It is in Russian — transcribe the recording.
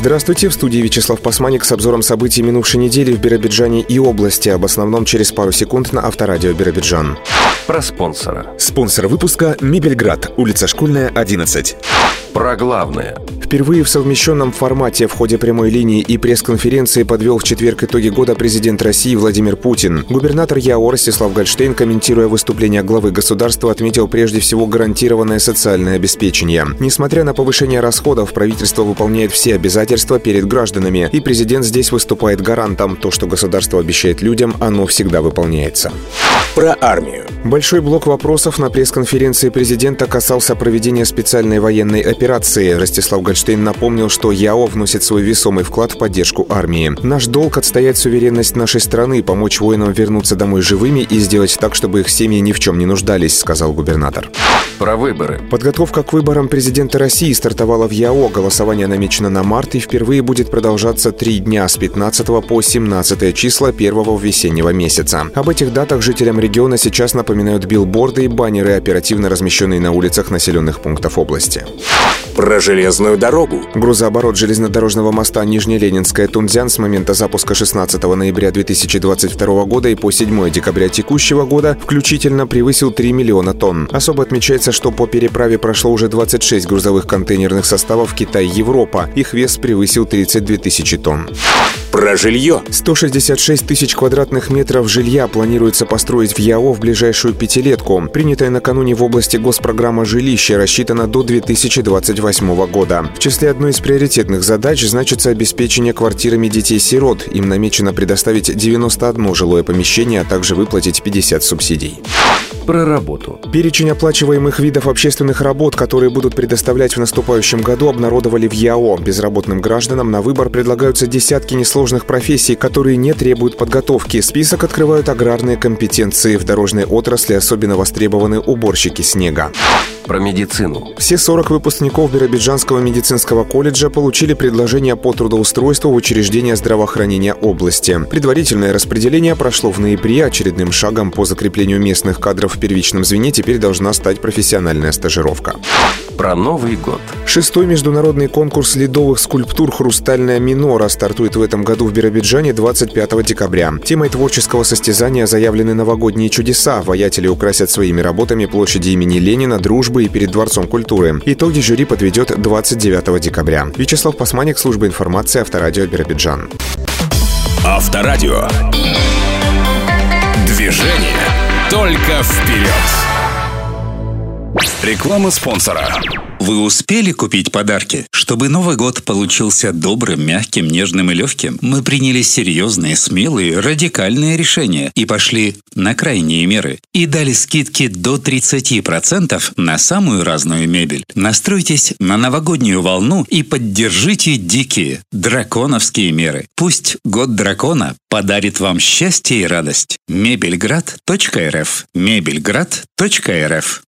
Здравствуйте, в студии Вячеслав Пасманик с обзором событий минувшей недели в Биробиджане и области. Об основном через пару секунд на Авторадио Биробиджан. Про спонсора. Спонсор выпуска «Мебельград», улица Школьная, 11. Про главное. Впервые в совмещенном формате в ходе прямой линии и пресс-конференции подвел в четверг итоги года президент России Владимир Путин. Губернатор ЯО Ростислав Гольштейн, комментируя выступление главы государства, отметил прежде всего гарантированное социальное обеспечение. Несмотря на повышение расходов, правительство выполняет все обязательства перед гражданами, и президент здесь выступает гарантом. То, что государство обещает людям, оно всегда выполняется. Про армию. Большой блок вопросов на пресс-конференции президента касался проведения специальной военной операции. Ростислав Гольштейн напомнил, что ЯО вносит свой весомый вклад в поддержку армии. «Наш долг — отстоять суверенность нашей страны, помочь воинам вернуться домой живыми и сделать так, чтобы их семьи ни в чем не нуждались», — сказал губернатор. Про выборы. Подготовка к выборам президента России стартовала в ЯО. Голосование намечено на март и впервые будет продолжаться 3 дня с 15 по 17 числа первого весеннего месяца. Об этих датах жителям региона сейчас напоминают билборды и баннеры, оперативно размещенные на улицах населенных пунктов области. Про железную дорогу. Грузооборот железнодорожного моста Нижнеленинская-Тунцзян с момента запуска 16 ноября 2022 года и по 7 декабря текущего года включительно превысил 3 миллиона тонн. Особо отмечается, что по переправе прошло уже 26 грузовых контейнерных составов Китай-Европа. Их вес превысил 32 тысячи тонн. Про жилье. 166 тысяч квадратных метров жилья планируется построить в ЯО в ближайшую пятилетку. Принятая накануне в области госпрограмма «Жилище» рассчитана до 2028 года. В числе одной из приоритетных задач значится обеспечение квартирами детей-сирот. Им намечено предоставить 91 жилое помещение, а также выплатить 50 субсидий. Про работу. Перечень оплачиваемых видов общественных работ, которые будут предоставлять в наступающем году, обнародовали в ЯО. Безработным гражданам на выбор предлагаются десятки несложных профессий, которые не требуют подготовки. Список открывают аграрные компетенции. В дорожной отрасли особенно востребованы уборщики снега. Про медицину. Все 40 выпускников Биробиджанского медицинского колледжа получили предложение по трудоустройству в учреждения здравоохранения области. Предварительное распределение прошло в ноябре. Очередным шагом по закреплению местных кадров в первичном звене теперь должна стать профессиональная стажировка. Про Новый год. 6-й международный конкурс ледовых скульптур «Хрустальная минора» стартует в этом году в Биробиджане 25 декабря. Темой творческого состязания заявлены новогодние чудеса. Воятели украсят своими работами площади имени Ленина, Дружбы и перед Дворцом культуры. Итоги жюри подведет 29 декабря. Вячеслав Пасманик, служба информации, Авторадио Биробиджан. Авторадио. Движение только вперед. Реклама спонсора. Вы успели купить подарки? Чтобы Новый год получился добрым, мягким, нежным и легким, мы приняли серьезные, смелые, радикальные решения и пошли на крайние меры. И дали скидки до 30% на самую разную мебель. Настройтесь на новогоднюю волну и поддержите дикие, драконовские меры. Пусть год дракона подарит вам счастье и радость. Мебельград.рф. Мебельград.рф.